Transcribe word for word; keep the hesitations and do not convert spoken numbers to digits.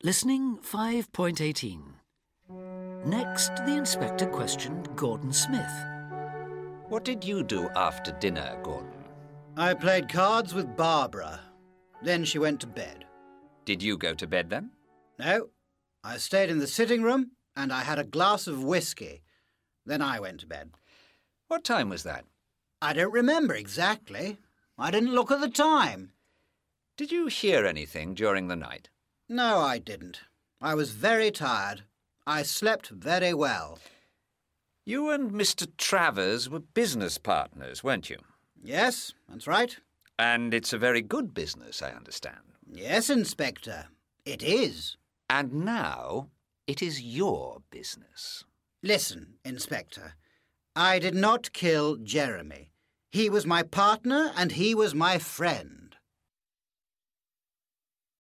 Listening five point eighteen. Next, the inspector questioned Gordon Smith. What did you do after dinner, Gordon? I played cards with Barbara. Then she went to bed. Did you go to bed then? No. I stayed in the sitting room and I had a glass of whiskey. Then I went to bed. What time was that? I don't remember exactly. I didn't look at the time. Did you hear anything during the night? No, I didn't. I was very tired. I slept very well. You and Mister Travers were business partners, weren't you? Yes, that's right. And it's a very good business, I understand. Yes, Inspector. It is. And now it is your business. Listen, Inspector. I did not kill Jeremy. He was my partner and he was my friend.